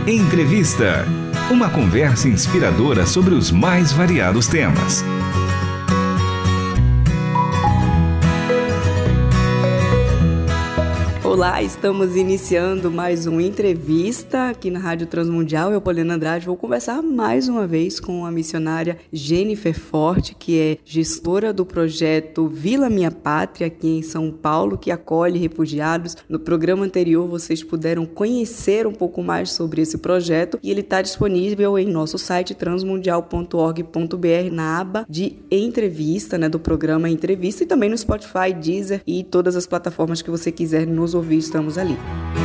Entrevista. Uma conversa inspiradora sobre os mais variados temas. Olá, estamos iniciando mais uma entrevista aqui na Rádio Transmundial. Eu, Poliana Andrade, vou conversar mais uma vez com a missionária Jennifer Forte, que é gestora do projeto Vila Minha Pátria, aqui em São Paulo, que acolhe refugiados. No programa anterior, vocês puderam conhecer um pouco mais sobre esse projeto e ele está disponível em nosso site transmundial.org.br na aba de entrevista, do programa Entrevista, e também no Spotify, Deezer e todas as plataformas que você quiser nos ouvir. Estamos ali.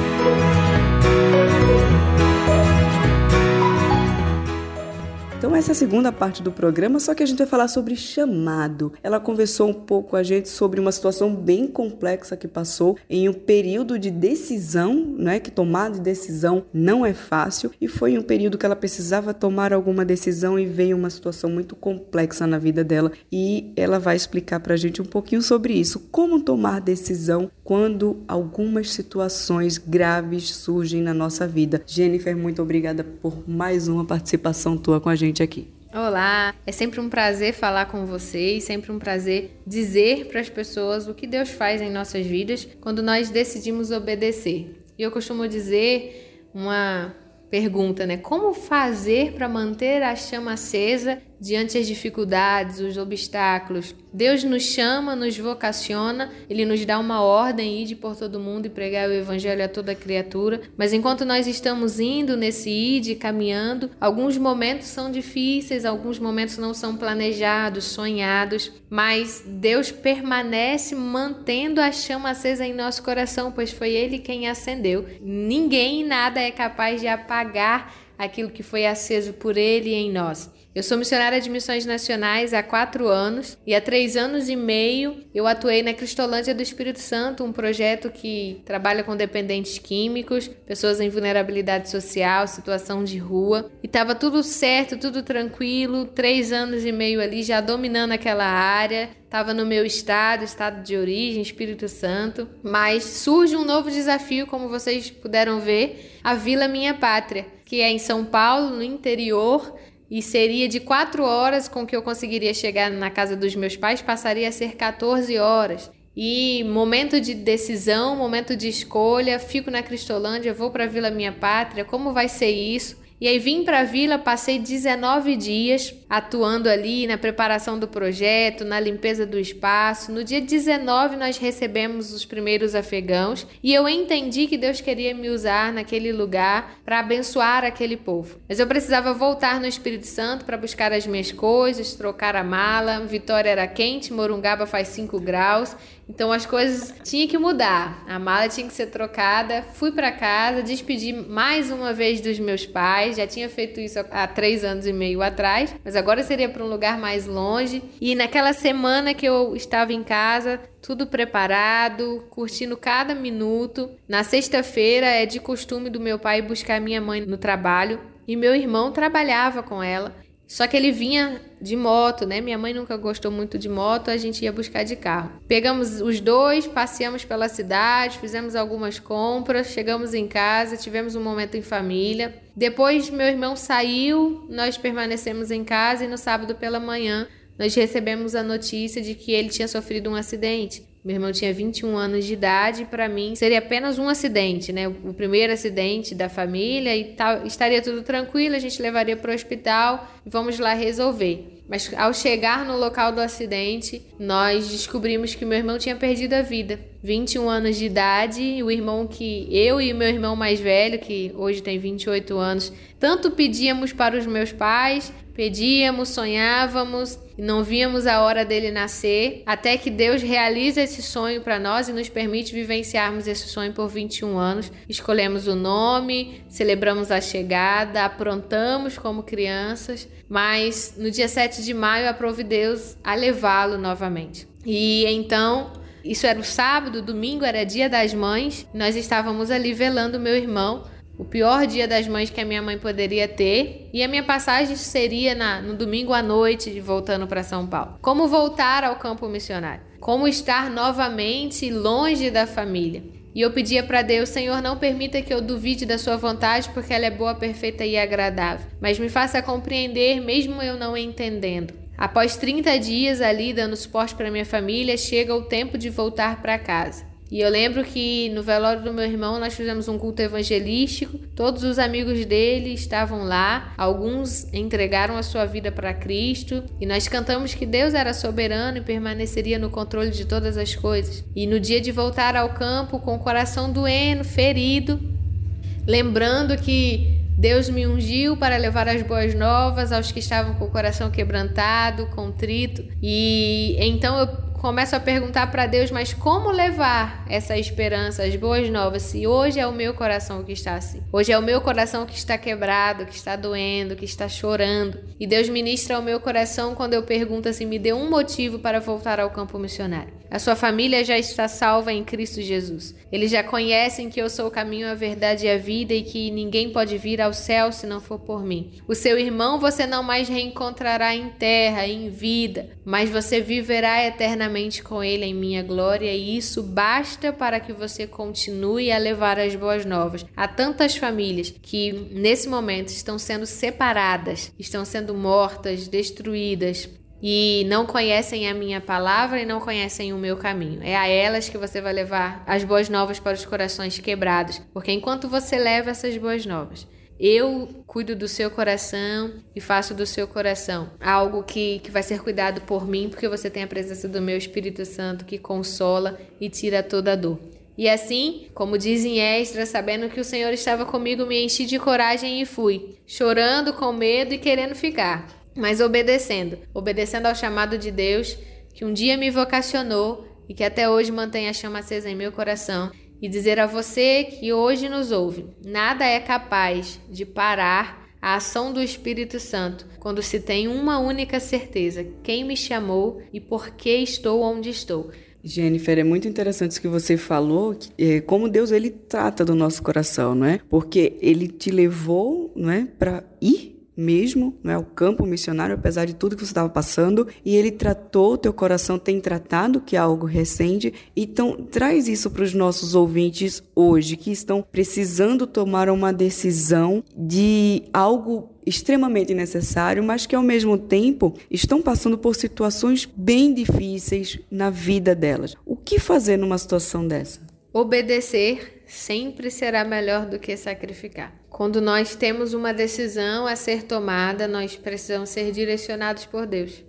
Então essa é a segunda parte do programa, só que a gente vai falar sobre chamado. Ela conversou um pouco com a gente sobre uma situação bem complexa que passou em um período de decisão, que tomar de decisão não é fácil, e foi um período que ela precisava tomar alguma decisão e veio uma situação muito complexa na vida dela, e ela vai explicar pra gente um pouquinho sobre isso, como tomar decisão quando algumas situações graves surgem na nossa vida. Jennifer, muito obrigada por mais uma participação tua com a gente aqui. Olá, é sempre um prazer falar com vocês, sempre um prazer dizer para as pessoas o que Deus faz em nossas vidas quando nós decidimos obedecer. E eu costumo dizer uma pergunta, como fazer para manter a chama acesa diante das dificuldades, os obstáculos? Deus nos chama, nos vocaciona, Ele nos dá uma ordem, ide por todo mundo e pregar o Evangelho a toda criatura. Mas enquanto nós estamos indo nesse ide, caminhando, alguns momentos são difíceis, alguns momentos não são planejados, sonhados, mas Deus permanece mantendo a chama acesa em nosso coração, pois foi Ele quem acendeu. Ninguém e nada é capaz de apagar aquilo que foi aceso por Ele em nós. Eu sou missionária de missões nacionais há 4 anos e há 3 anos e meio eu atuei na Cristolândia do Espírito Santo, um projeto que trabalha com dependentes químicos, pessoas em vulnerabilidade social, situação de rua. E estava tudo certo, tudo tranquilo, 3 anos e meio ali já dominando aquela área. Estava no meu estado de origem, Espírito Santo. Mas surge um novo desafio, como vocês puderam ver, a Vila Minha Pátria, que é em São Paulo, no interior, e seria de 4 horas com que eu conseguiria chegar na casa dos meus pais, passaria a ser 14 horas. E momento de decisão, momento de escolha, fico na Cristolândia, vou para a Vila Minha Pátria, como vai ser isso? E aí vim para a vila, passei 19 dias atuando ali na preparação do projeto, na limpeza do espaço. No dia 19 nós recebemos os primeiros afegãos e eu entendi que Deus queria me usar naquele lugar para abençoar aquele povo. Mas eu precisava voltar no Espírito Santo para buscar as minhas coisas, trocar a mala. Vitória era quente, Morungaba faz 5 graus. Então as coisas tinham que mudar, a mala tinha que ser trocada. Fui para casa, despedi mais uma vez dos meus pais, já tinha feito isso há 3 anos e meio atrás, mas agora seria para um lugar mais longe. E naquela semana que eu estava em casa, tudo preparado, curtindo cada minuto. Na sexta-feira é de costume do meu pai buscar minha mãe no trabalho e meu irmão trabalhava com ela. Só que ele vinha de moto, Minha mãe nunca gostou muito de moto, a gente ia buscar de carro. Pegamos os dois, passeamos pela cidade, fizemos algumas compras, chegamos em casa, tivemos um momento em família. Depois meu irmão saiu, nós permanecemos em casa e no sábado pela manhã nós recebemos a notícia de que ele tinha sofrido um acidente. Meu irmão tinha 21 anos de idade e para mim seria apenas um acidente, O primeiro acidente da família e tal, estaria tudo tranquilo, a gente levaria para o hospital e vamos lá resolver. Mas ao chegar no local do acidente, nós descobrimos que meu irmão tinha perdido a vida. 21 anos de idade, o irmão que eu e meu irmão mais velho, que hoje tem 28 anos, tanto pedíamos para os meus pais, pedíamos, sonhávamos, e não víamos a hora dele nascer, até que Deus realiza esse sonho para nós e nos permite vivenciarmos esse sonho por 21 anos. Escolhemos o nome, celebramos a chegada, aprontamos como crianças, mas no dia 7 de maio aprove Deus a levá-lo novamente. E então, isso era o sábado, domingo era dia das mães, nós estávamos ali velando meu irmão, o pior dia das mães que a minha mãe poderia ter, e a minha passagem seria no domingo à noite, voltando para São Paulo. Como voltar ao campo missionário? Como estar novamente longe da família? E eu pedia para Deus: Senhor, não permita que eu duvide da sua vontade, porque ela é boa, perfeita e agradável. Mas me faça compreender, mesmo eu não entendendo. Após 30 dias ali dando suporte para minha família, chega o tempo de voltar para casa. E eu lembro que no velório do meu irmão nós fizemos um culto evangelístico, todos os amigos dele estavam lá, alguns entregaram a sua vida para Cristo e nós cantamos que Deus era soberano e permaneceria no controle de todas as coisas. E no dia de voltar ao campo com o coração doendo, ferido, lembrando que Deus me ungiu para levar as boas novas aos que estavam com o coração quebrantado, contrito, e então eu começo a perguntar para Deus, mas como levar essa esperança, as boas novas, se hoje é o meu coração que está assim? Hoje é o meu coração que está quebrado, que está doendo, que está chorando. E Deus ministra ao meu coração quando eu pergunto assim, me dê um motivo para voltar ao campo missionário. A sua família já está salva em Cristo Jesus. Eles já conhecem que eu sou o caminho, a verdade e a vida e que ninguém pode vir ao céu se não for por mim. O seu irmão você não mais reencontrará em terra, em vida, mas você viverá eternamente com ele em minha glória, e isso basta para que você continue a levar as boas novas a tantas famílias que nesse momento estão sendo separadas, estão sendo mortas, destruídas e não conhecem a minha palavra e não conhecem o meu caminho. É a elas que você vai levar as boas novas para os corações quebrados, porque enquanto você leva essas boas novas, eu cuido do seu coração e faço do seu coração algo que vai ser cuidado por mim, porque você tem a presença do meu Espírito Santo que consola e tira toda a dor. E assim, como diz em Esdras, sabendo que o Senhor estava comigo, me enchi de coragem e fui, chorando com medo e querendo ficar, mas obedecendo ao chamado de Deus, que um dia me vocacionou e que até hoje mantém a chama acesa em meu coração. E dizer a você que hoje nos ouve, nada é capaz de parar a ação do Espírito Santo quando se tem uma única certeza: quem me chamou e por que estou onde estou. Jennifer, é muito interessante isso que você falou, como Deus ele trata do nosso coração, não é? Porque ele te levou, não é, para ir mesmo, não é, ao campo missionário, apesar de tudo que você estava passando, e ele tratou, teu coração tem tratado, que é algo recente. Então traz isso para os nossos ouvintes hoje, que estão precisando tomar uma decisão de algo extremamente necessário, mas que ao mesmo tempo estão passando por situações bem difíceis na vida delas. O que fazer numa situação dessa? Obedecer sempre será melhor do que sacrificar. Quando nós temos uma decisão a ser tomada, nós precisamos ser direcionados por Deus.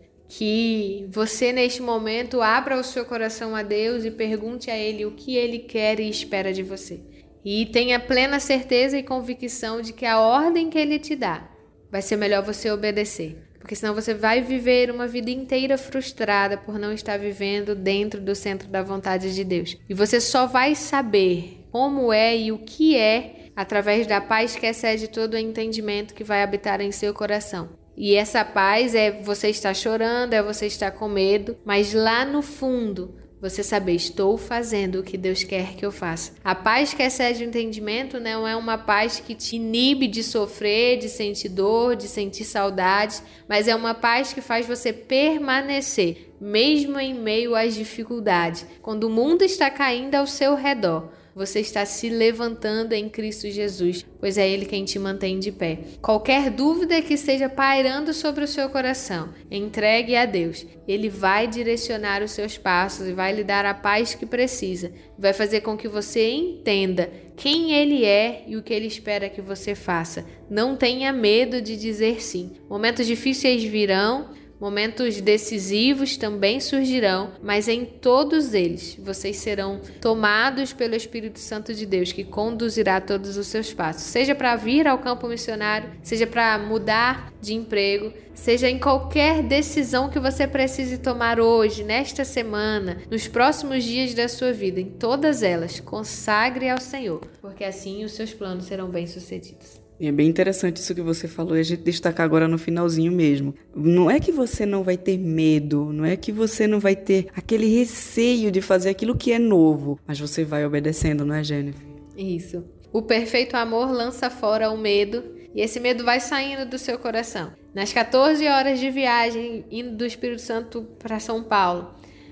Que você, neste momento, abra o seu coração a Deus e pergunte a Ele o que Ele quer e espera de você. E tenha plena certeza e convicção de que a ordem que Ele te dá vai ser melhor você obedecer. Porque senão você vai viver uma vida inteira frustrada por não estar vivendo dentro do centro da vontade de Deus. E você só vai saber como é e o que é através da paz que excede todo o entendimento que vai habitar em seu coração. E essa paz é você estar chorando, é você estar com medo, mas lá no fundo você saber, estou fazendo o que Deus quer que eu faça. A paz que excede o entendimento não é uma paz que te inibe de sofrer, de sentir dor, de sentir saudade, mas é uma paz que faz você permanecer, mesmo em meio às dificuldades. Quando o mundo está caindo ao seu redor, você está se levantando em Cristo Jesus, pois é Ele quem te mantém de pé. Qualquer dúvida que esteja pairando sobre o seu coração, entregue a Deus. Ele vai direcionar os seus passos e vai lhe dar a paz que precisa. Vai fazer com que você entenda quem Ele é e o que Ele espera que você faça. Não tenha medo de dizer sim. Momentos difíceis virão, momentos decisivos também surgirão, mas em todos eles vocês serão tomados pelo Espírito Santo de Deus, que conduzirá todos os seus passos. Seja para vir ao campo missionário, seja para mudar de emprego, seja em qualquer decisão que você precise tomar hoje, nesta semana, nos próximos dias da sua vida, em todas elas, consagre ao Senhor, porque assim os seus planos serão bem-sucedidos. É bem interessante isso que você falou, e a gente destacar agora no finalzinho mesmo. Não é que você não vai ter medo, não é que você não vai ter aquele receio de fazer aquilo que é novo, mas você vai obedecendo, não é, Jennifer? Isso. O perfeito amor lança fora o medo, e esse medo vai saindo do seu coração. Nas 14 horas de viagem, indo do Espírito Santo para São Paulo,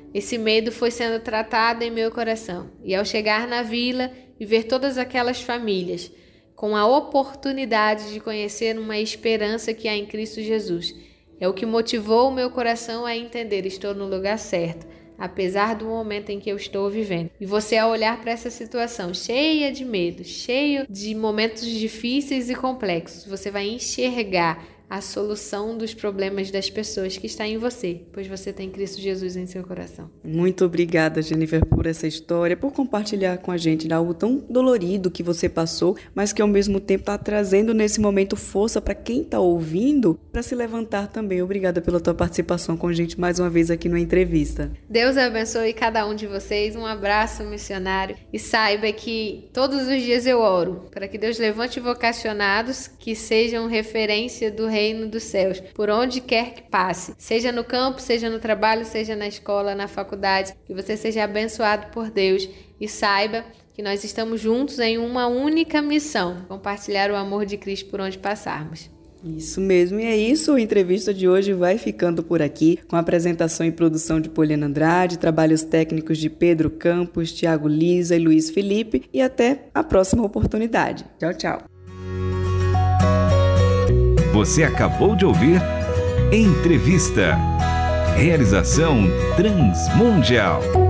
esse medo foi sendo tratado em meu coração. E ao chegar na vila e ver todas aquelas famílias com a oportunidade de conhecer uma esperança que há em Cristo Jesus, é o que motivou o meu coração a entender: estou no lugar certo, apesar do momento em que eu estou vivendo. E você, ao olhar para essa situação cheia de medo, cheio de momentos difíceis e complexos, você vai enxergar a solução dos problemas das pessoas que está em você, pois você tem Cristo Jesus em seu coração. Muito obrigada, Jennifer, por essa história, por compartilhar com a gente algo tão dolorido que você passou, mas que ao mesmo tempo está trazendo nesse momento força para quem está ouvindo, para se levantar também. Obrigada pela tua participação com a gente mais uma vez aqui no Entrevista. Deus abençoe cada um de vocês, um abraço missionário, e saiba que todos os dias eu oro para que Deus levante vocacionados que sejam referência do reino dos céus, por onde quer que passe, seja no campo, seja no trabalho, seja na escola, na faculdade, que você seja abençoado por Deus e saiba que nós estamos juntos em uma única missão: compartilhar o amor de Cristo por onde passarmos. Isso mesmo, e é isso. A entrevista de hoje vai ficando por aqui, com a apresentação e produção de Poliana Andrade, trabalhos técnicos de Pedro Campos, Tiago Lisa e Luiz Felipe, e até a próxima oportunidade. Tchau, tchau. Você acabou de ouvir Entrevista. Realização Transmundial.